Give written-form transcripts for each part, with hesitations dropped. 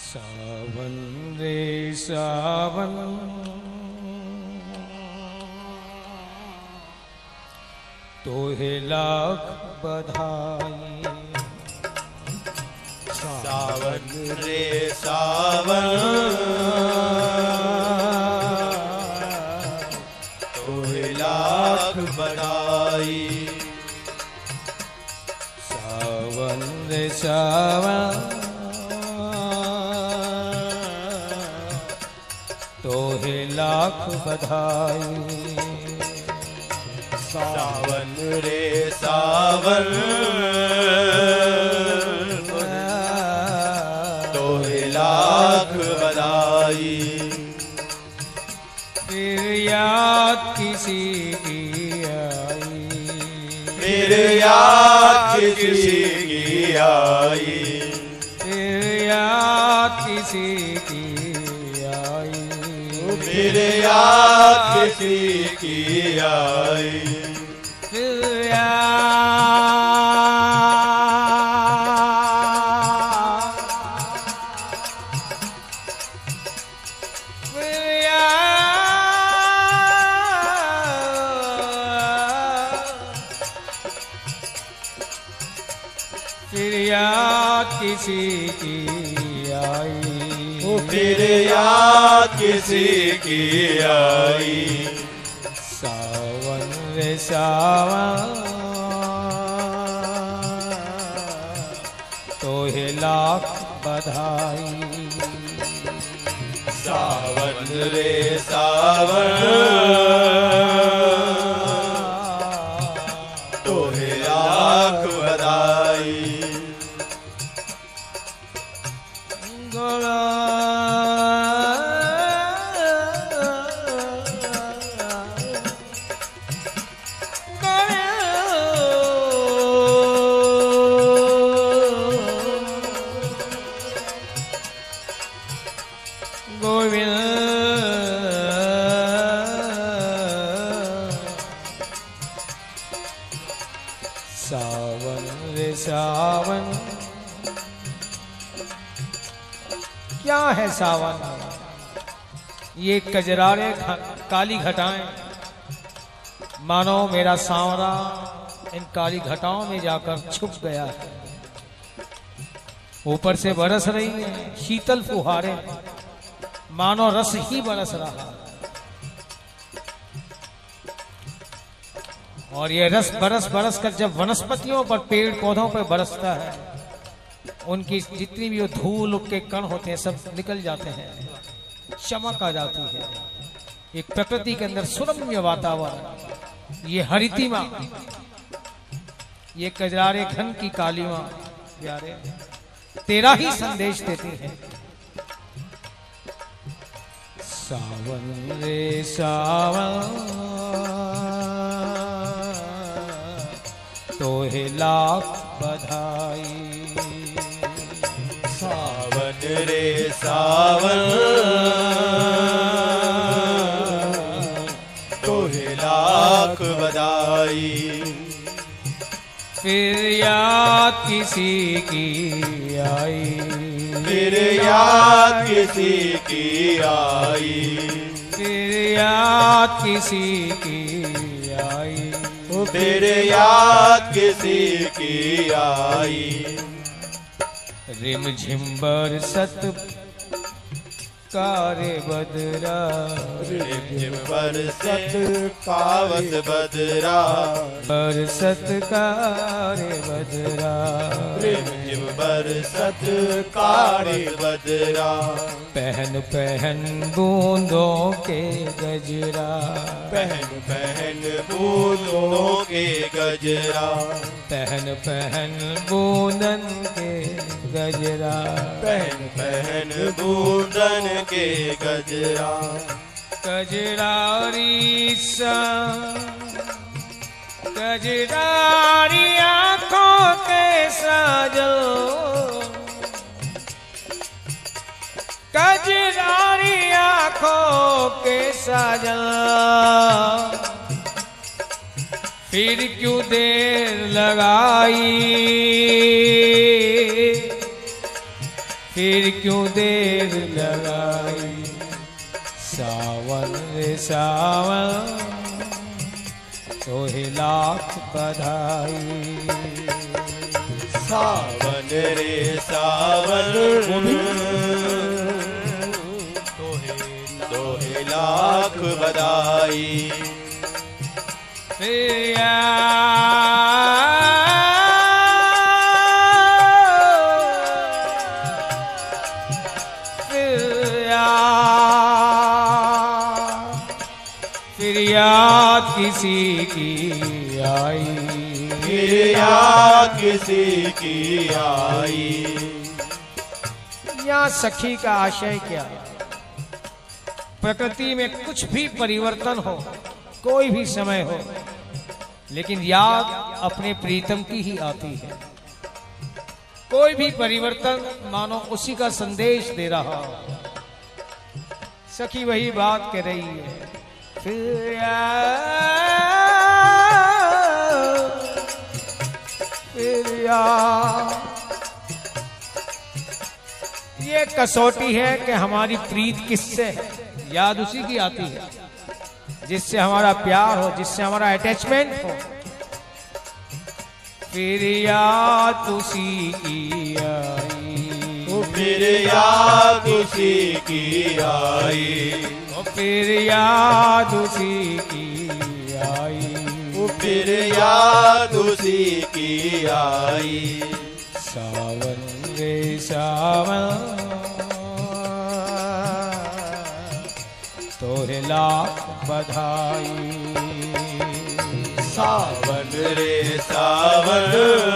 सावन रे सावन तोहे लाख बधाई। सावन रे सावन तोहे लाख बधाई। सावन रे सावन तोहे लाख बधाई। सावन रे सावन तोहे लाख बधाई। फिर याद किसी की आई, फिर याद किसी की आई। फिर याद किसी की आई, फिर याद किसी की आई। फिर याद किसी की आई, फिर याद किसी की आई। सावन रे सावन तोहे लाख बधाई। सावन रे सावन तोहे लाख बधाई। सावन रे सावन क्या है सावन? ये कजरारे काली घटाएं, मानो मेरा सांवरा इन काली घटाओं में जाकर छुप गया है। ऊपर से बरस रही है शीतल फुहारें, मानो रस ही बरस रहा। और ये रस बरस बरस कर जब वनस्पतियों पर, पेड़ पौधों पर बरसता है, उनकी जितनी भी धूल के कण होते हैं सब निकल जाते हैं, चमक आ जाती है। एक प्रकृति के अंदर सुरम्य वातावरण, ये हरितिमा, ये कजरारे घन की कालीमा प्यारे तेरा ही संदेश देती है। सावन रे सावन तोहे लाख बधाई। सावन रे सावन तोहे लाख बधाई। फिर याद किसी की आई, फिर याद किसी की आई। फिर याद किसी की आई, फिर याद किसी की आई। रिमझिम बरसत कारे बदरा, रिमझिम बरसत पावस बदरा। बरसत कारे बदरा, रिमझिम बरसत कारे बदरा। पहन पहन बूंदों के गजरा, पहन पहन बूंदों के गजरा। पहन पहन बूंदन के गजरा, पहन पहन बूंदन के गजरा। गजरारी सा गजरारी आंखों के साजल, गजरारी आंखों के साजल। फिर क्यों देर लगाई, फिर क्यों देर लगाई। सावन रे सावन तोहे लाख बधाई। सावन रे सावन तोहे लाख बधाई। फिर याद किसी की आई। फिर याद किसी की आई। यहाँ सखी का आशय क्या है? प्रकृति में कुछ भी परिवर्तन हो, कोई भी समय हो, लेकिन याद अपने प्रीतम की ही आती है। कोई भी परिवर्तन मानो उसी का संदेश दे रहा हो। सखी वही बात कह रही है। फिर ये कसौटी है कि हमारी प्रीत किससे है। याद उसी की आती है जिससे हमारा प्यार हो, जिससे हमारा अटैचमेंट हो। फिर याद उसी की आई। फिर याद उसी की आई। फिर याद उसी की आई। फिर याद उसी की आई। सावन रे सावन तोहे लाख बधाई। सावन रे सावन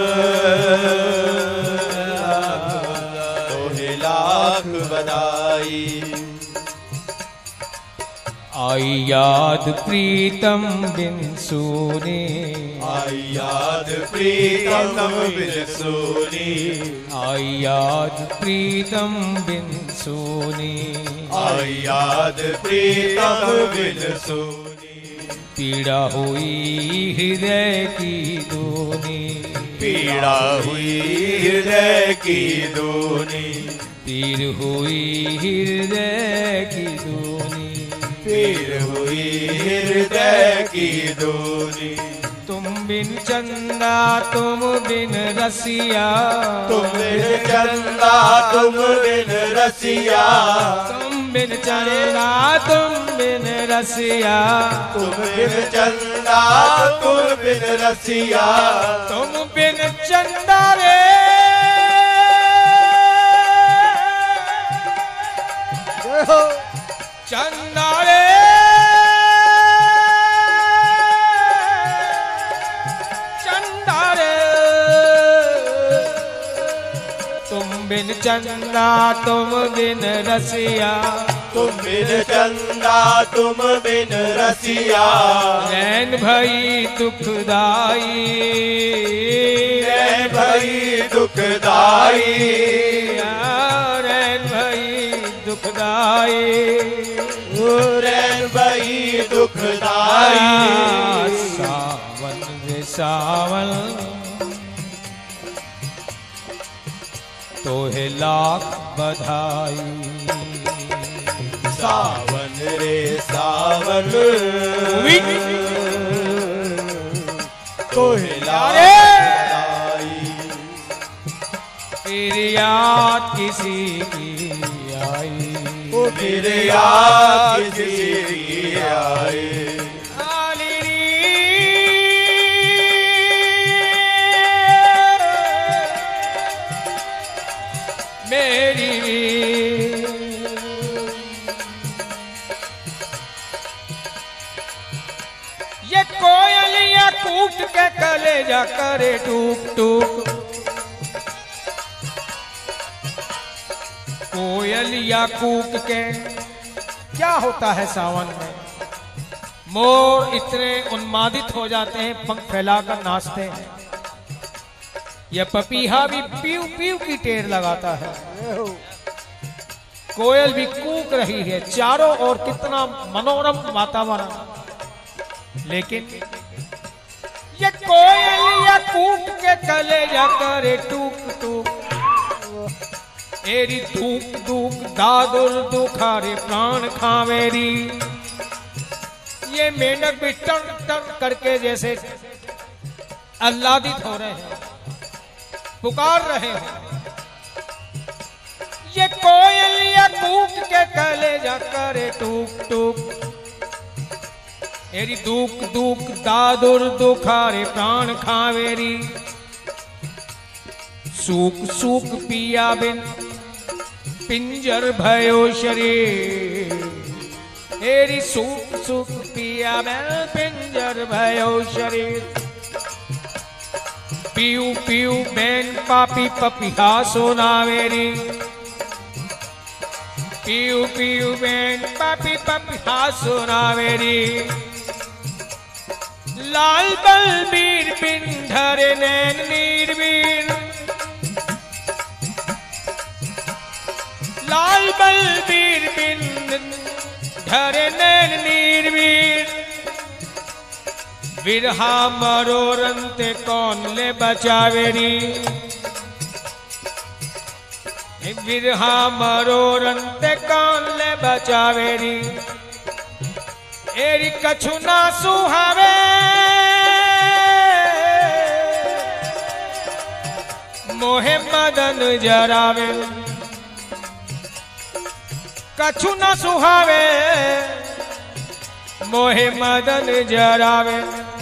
तोहे लाख बधाई। आई याद प्रीतम बिन सोने। आई याद प्रीतम बिन सोनी। आई याद प्रीतम बिन सोने। आई याद प्रीतम बिन सोनी। पीड़ा हुई हृदय की दोनी। पीड़ा हुई हृदय की दोनी। पीर हुई हृदय की दोनी। पीर हुई हृदय की दोनी। तुम बिन चंदा तुम बिन रसिया। तुम बिन चंदा तुम बिन रसिया। तुम बिन चंदा तुम बिन रसिया। तुम बिन चंदा तुम बिन रसिया। तुम बिन चंदा रे चंदा रे चंदा रे। तुम बिन चंदा तुम बिन रसिया। तुम बिन चंदा तुम बिन रसिया। रैन भई दुखदाई। रैन भई दुखदाई। रैन भई दुखदाई। रैन भई दुखदाई। सावन रे सावन तोहे लाख बधाई। सावन रे सावन तोहे लाख बधाई। फिर याद किसी की आई। फिर याद किसी की आई। मेरी ये कोयलिया कूट के कलेजा करे टूक टूक। कोयलिया कूक के क्या होता है सावन में? मोर इतने उन्मादित हो जाते हैं, पंख फैलाकर नाचते हैं। यह पपीहा भी पीऊ पीऊ की टेर लगाता है। कोयल भी कूक रही है, चारों ओर कितना मनोरम वातावरण। लेकिन ये कोयल या कूक के कलेजा करे टूक टूक। एरी धूक धूक दादुर दुखारे प्राण खावेरी। ये मेंढक भी टर टर करके जैसे आह्लादित हो रहे हैं, पुकार रहे हैं। ये कोयलिया कूक के कलेजा करे टूक टूक। एरी दुख दुख दादुर दुखारे प्राण खावेरी। सूख सूख पिया बिन पिंजर भयो शरीर। एरी सूख सूख पिया बिन पिंजर भयो शरीर। पीऊ पीऊ बैन पापी पपिहा सोनावेरी। पीऊ पीऊ बैन पापी पपिहा सोनावेरी। लाल बलबीर बिन धरे नैन नीरवीर। लाल बलबीर बिन धरे नैन नीरवीर। विरहा मरोरंते कौन ले बचावेरी। विरहा मरोरंते कौन ले बचावेरी। एरी कछु ना सुहावे मोहे मदन जरावे। कछु न सुहावे मोहे मदन जरावे।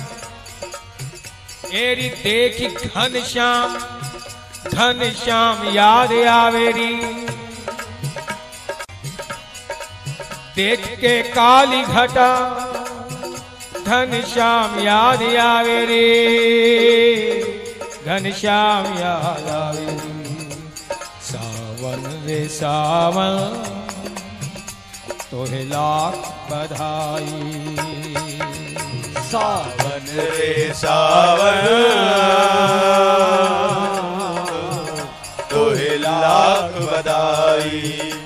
एरी देखी घनश्याम याद आवेरी। देख के काली घटा घनश्याम याद आवेरी। घनश्याम याद आवेरी। सावन रे सावन तोहे लाख बधाई। सावन रे सावन तोहे लाख बधाई।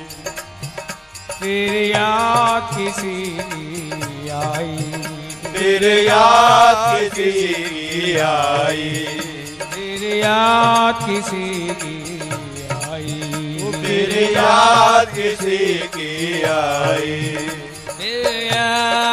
फिर याद किसी की आई। फिर याद किसी की आई। फिर याद किसी की आई। फिर याद किसी की आई। फिर याद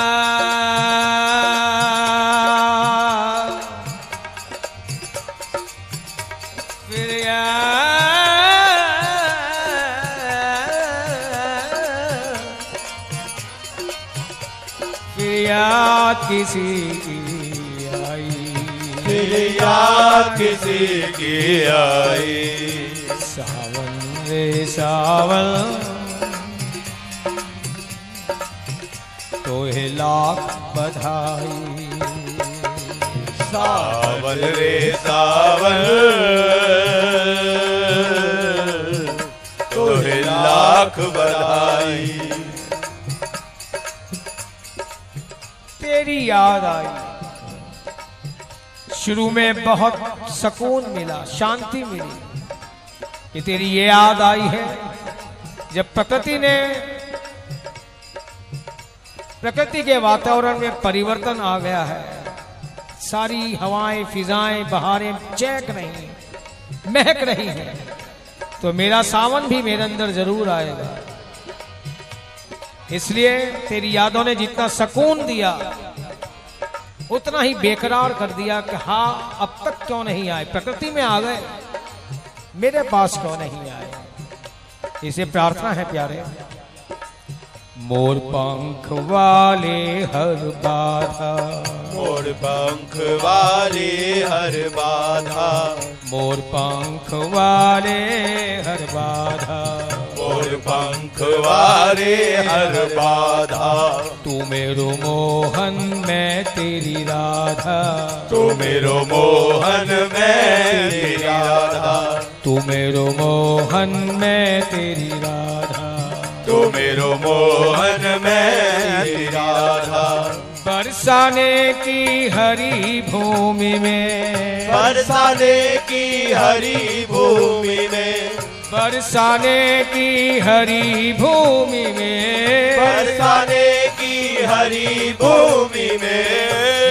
किसी की आई। फिर याद किसी की आई। सावन रे सावन तोहे लाख बधाई। सावन रे सावन तोहे लाख बधाई। तेरी याद आई। शुरू में बहुत सुकून मिला, शांति मिली कि तेरी ये याद आई है जब प्रकृति के वातावरण में परिवर्तन आ गया है। सारी हवाएं फिजाएं बहारें चहक रही हैं, महक रही हैं, तो मेरा सावन भी मेरे अंदर जरूर आएगा। इसलिए तेरी यादों ने जितना सुकून दिया उतना ही बेकरार कर दिया कि हाँ अब तक क्यों नहीं आए। प्रकृति में आ गए, मेरे पास क्यों नहीं आए। इसे प्रार्थना है प्यारे। मोर पंख वाले हर बाधा। मोर पंख वाले हर बाधा। मोर पंख वाले हर बाधा। मोर पंख वाले हर बाधा। तू मेरो मोहन मैं तेरी राधा। तू मेरो मोहन मैं तेरी राधा। तू मेरो मोहन मैं तेरी राधा। तू मेरो मोहन मैं तेरी राधा। बरसाने की हरी भूमि में। बरसाने की हरी भूमि में। बरसाने की हरी भूमि में। बरसाने की हरी भूमि में।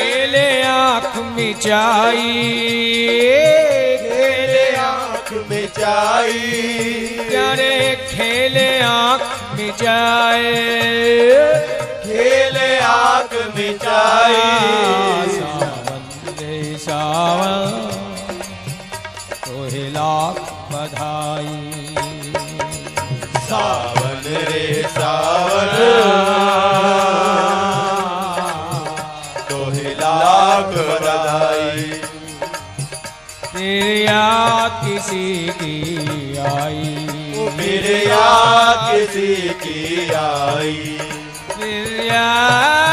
खेले आँख मिचाई। खेले आँख मिचाई, प्यारे खेले आँख मिचाए, खेले आँख मिचाई। सावन रे सावन तोहे लाख बधाई, सावन रे सावन तोहे लाख बधाई। तेरे याद किसी की आई, मेरे याद किसी की आई, तेरे याद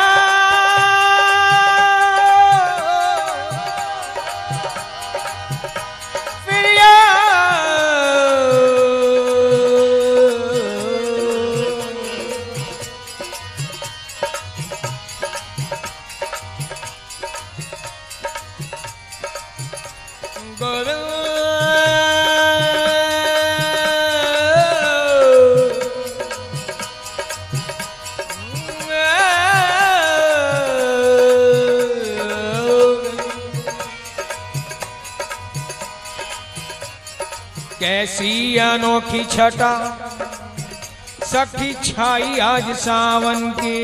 कैसी अनोखी छटा सखी छाई आज सावन की,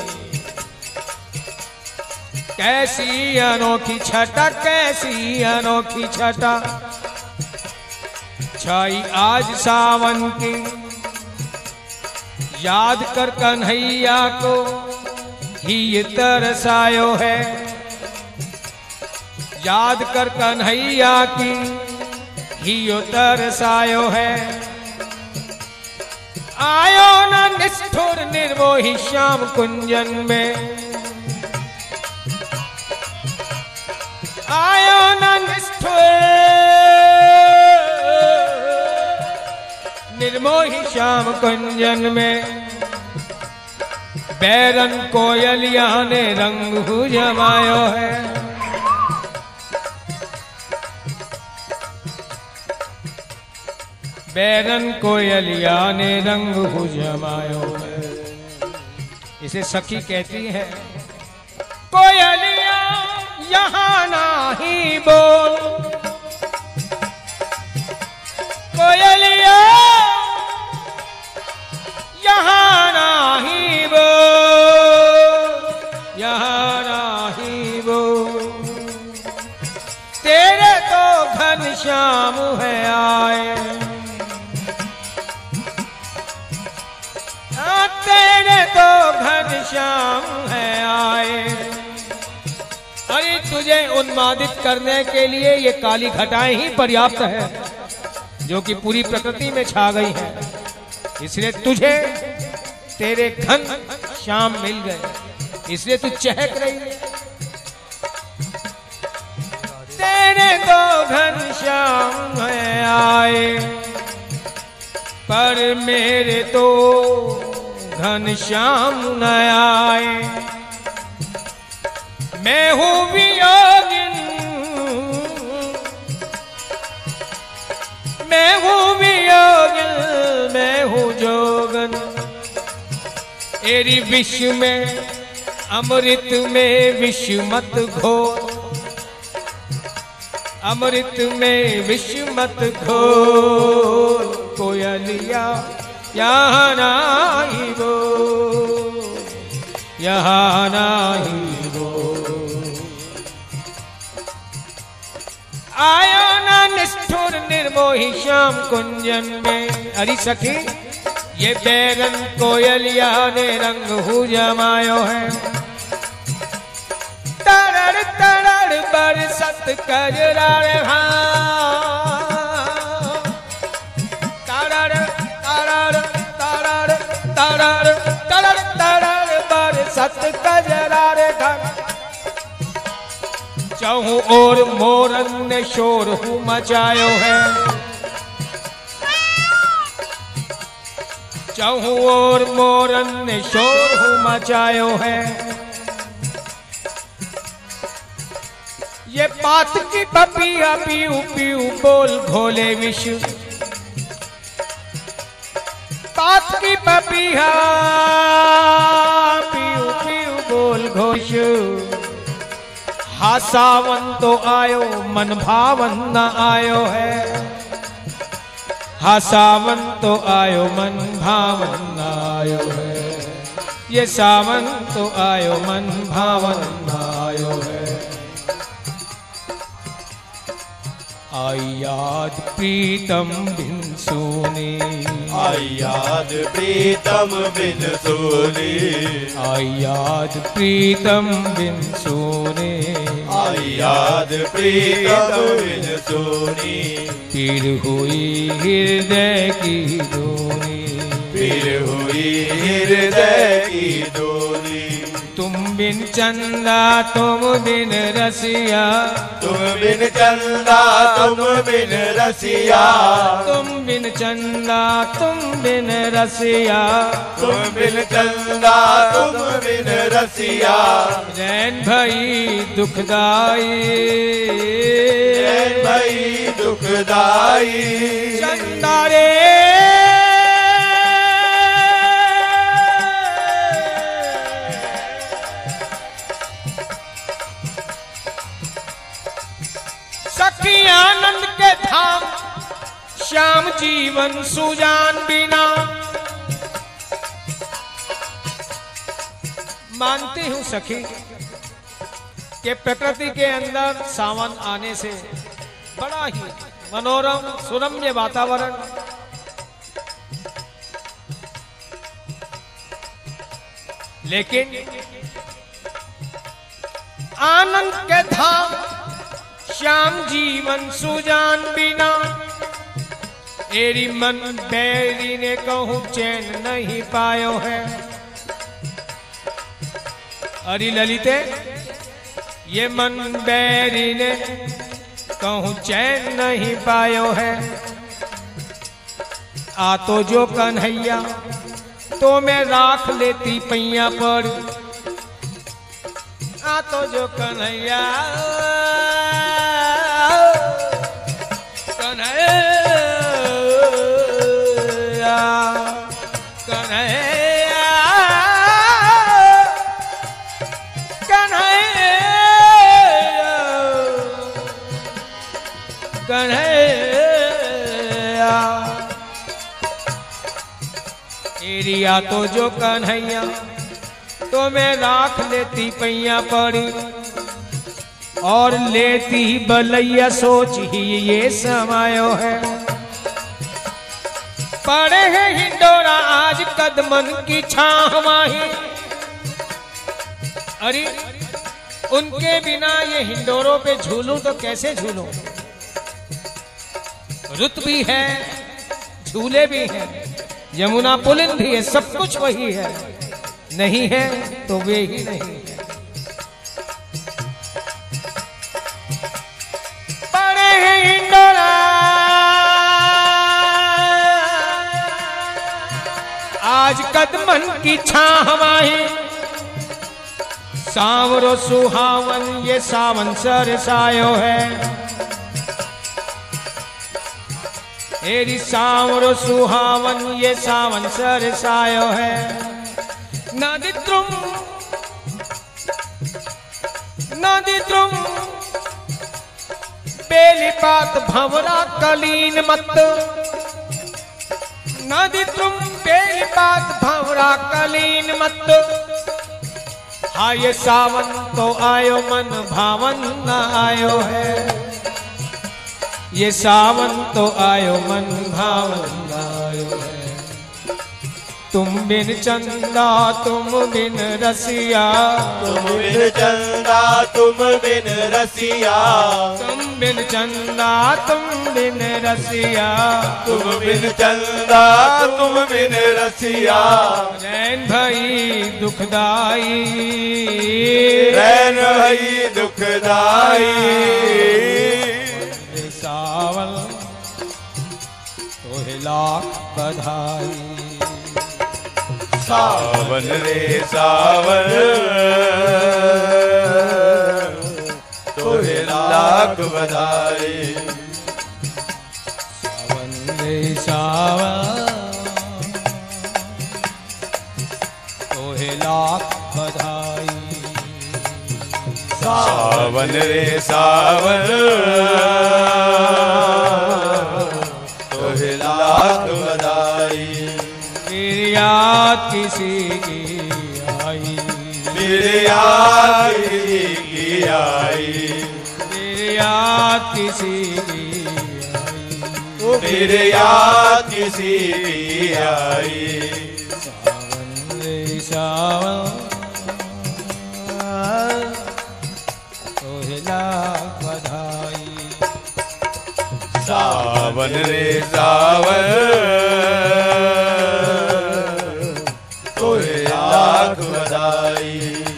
कैसी अनोखी छटा, कैसी अनोखी छटा छाई आज सावन की। याद कर कन्हैया को ही ये तरसायो है, याद कर कन्हैया की ही यो तरसायो है। आयो न निष्ठुर निर्मोही श्याम कुंजन में, आयो न निष्ठुर निर्मोही श्याम कुंजन में। बैरन कोयलिया ने रंग जमायो है, बैरन कोयलिया ने रंग जमायो है। इसे सखी कहती है, कोयलिया यहाँ नहीं बोल, कोयलिया यहाँ नहीं बोल, यहाँ नहीं बोल। तेरे तो घनश्याम है आए, तेरे तो घनश्याम है आए। अरे तुझे उन्मादित करने के लिए ये काली घटाएं ही पर्याप्त है, जो कि पूरी प्रकृति में छा गई है। इसलिए तुझे तेरे घन श्याम मिल गए, इसलिए तू चहक रही है। तेरे तो घन श्याम है आए, पर मेरे तो घनश्याम न आए। मैं हूँ वियोगिन, मैं हूँ वियोगिन, मैं हूँ जोगन। एरी विष में अमृत में विष मत घोर, अमृत में विष मत घोर। कोयलिया यहाँ नहीं वो, यहाँ नहीं वो। आयो ना निष्ठुर निर्मोही श्याम कुंजन में। अरे सखी ये बैरन कोयलिया ने रंग हु जमायो है। तरड़ तरड़ बरसत कजरार सत कजरार घर। चहु और मोरन ने शोर हूँ मचायो है। चहु और मोरन ने शोर हूँ मचायो है। ये पात की पपिया पीऊ पीऊ बोल घोले विष। पात की पपिया पीऊ पीऊ बोल घोष। हा सावन तो आयो मन भावन न आयो है। हा सावन तो आयो मन भावन आयो है, ये सावन तो आयो मन भावन आयो है। आई याद प्रीतम बिन सोने, आई याद प्रीतम बिन सोने, आई याद प्रीतम बिन सोने, आई याद प्रीतम बिन सोने। पीर हुई हृदय की डोरी, पीर हुई हृदय की डोरी। तुम बिन चंदा तुम बिन रसिया, तुम बिन चंदा तुम बिन रसिया, तुम बिन चंदा तुम बिन रसिया, तुम बिन चंदा तुम बिन रसिया। रैन भई दुखदाई, रैन भई दुखदाई। चंदा रे सखी आनंद के धाम, श्याम जीवन सुजान बिना। मानती हूं सखी कि प्रकृति के अंदर सावन आने से बड़ा ही मनोरम सुरम्य वातावरण, लेकिन आनंद के धाम श्याम जीवन सुजान बिना। एरी मन बैरी ने कहूं चैन नहीं पायो है। अरे ललिते ये मन बैरी ने कहूं चैन नहीं पायो है। आ तो जो कन्हैया तो मैं राख लेती पैया पर, आ तो जो कन्हैया कन्हैया कन्हैया कन्हैया कन्हैया। एरिया तो जो कन्हैया तो मैं राख लेती पैया पड़ी, और लेती ही बलैया सोच ही ये समायो है। पड़े हैं हिंडोरा आज कदमन की छाह माही। अरे उनके बिना ये हिंडोरों पे झूलूं तो कैसे झूलूं। रुत भी है, झूले भी हैं, यमुना पुलिन भी है, सब कुछ वही है। नहीं है तो वे ही नहीं है। पड़े हैं हिंडोरा आज कदमन की छाह माही। सांवरो सुहावन ये सावन सरसायो है। एरी सांवरो सुहावन ये सावन सरसायो है। नदित्रुम नदित्रुम बेलीपात भंवरा कलीन मत। नदित्रुम बेलीपात भंवरा कलीन मत। हा ये सावन तो आयो मन भावन न आयो है। ये सावन तो आयो मन भावन न आयो है। तुम बिन चंदा तुम बिन रसिया, तुम बिन चंदा तुम बिन रसिया, तुम बिन चंदा तुम बिन रसिया, तुम बिन चंदा तुम बिन रसिया। रैन भई दुखदाई, रैन भई दुखदाई। सावन तोहे लाख बधाई। सावन रे सावन तोहे लाख बधाई। सावन रे सावन तोहे लाख बधाई। सावन रे सावन तोहे लाख याद किसी की आई, मेरे याद किसी की आई, मेरे याद किसी की आई, मेरे याद किसी की आई। सावन रे सावन तोहला बधाई, सावन रे सावन तोहे लाख बधाई।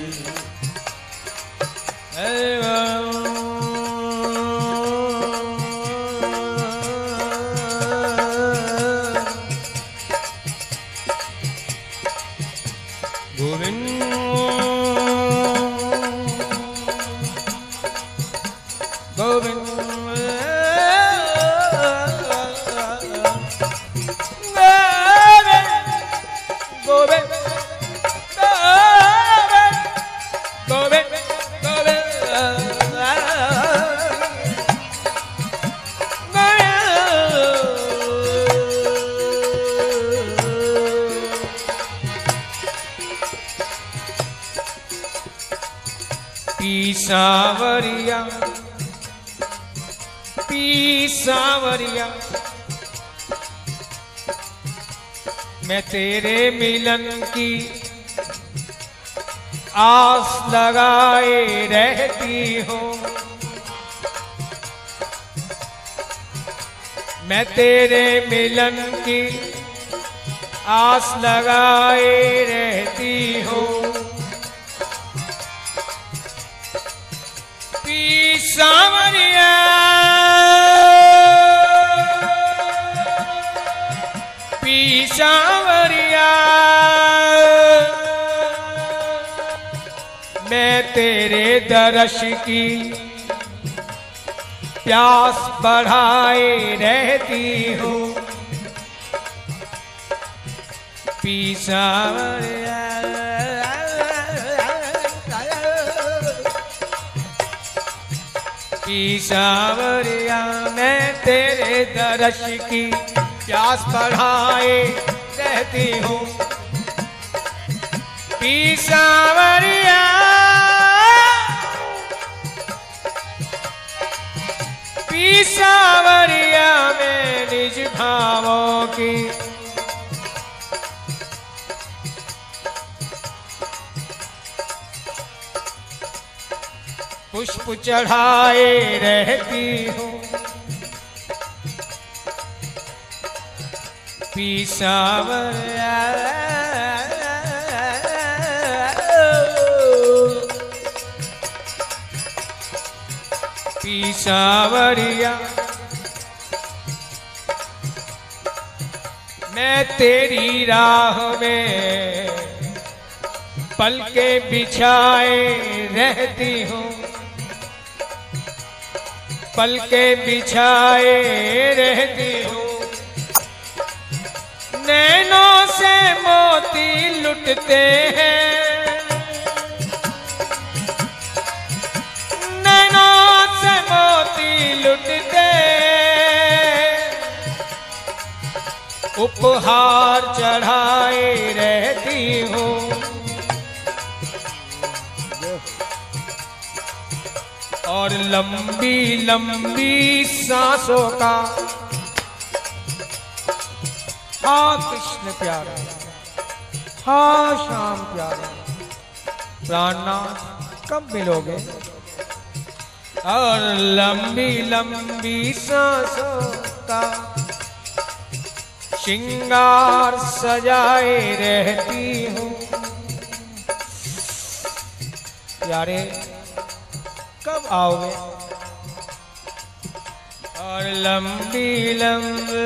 गोविंद गोविंद गोविंद गोविंद पीसावरिया पीसावरिया मैं तेरे मिलन की आस लगाए रहती हूँ, मैं तेरे मिलन की आस लगाए रहती हूँ। पीसावरिया पीसावरिया मैं तेरे दर्श की प्यास बढ़ाए रहती हूँ। पीसावरिया पीसावरिया मैं तेरे दर्श की प्यास बढ़ाए रहती हूँ। पीसावरिया पीसावरिया मैं निज भावों की पुष्प चढ़ाए रहती हूँ। पीसावरिया पीसावरिया मैं तेरी राह में पलके बिछाए रहती हूँ, पलके बिछाए रहती हूँ। नैनों से मोती लुटते हैं, नैनों से मोती लुटते उपहार चढ़ाए रहती हूँ। और लंबी लंबी सांसों का हाँ कृष्ण प्यारा, हाँ श्याम प्यारा, प्राणनाथ कब मिलोगे। और लंबी लंबी सांसों का श्रृंगार सजाए रहती हूँ। प्यारे कब आओगे। और लंबी लंबी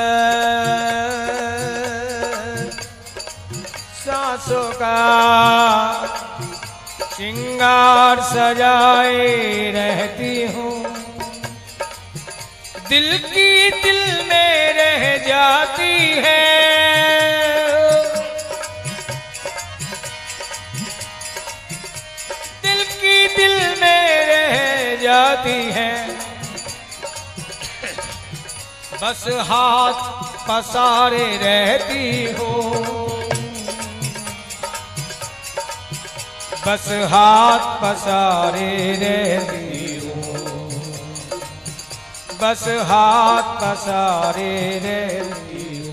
सांसों का श्रृंगार सजाए रहती हूँ। दिल की दिल में रह जाती है, दिल की दिल में रह जाती है। बस हाथ पसारे रहती हूँ। बस हाथ पसारे रहती हूँ, बस हाथ पसारे रहती हूँ।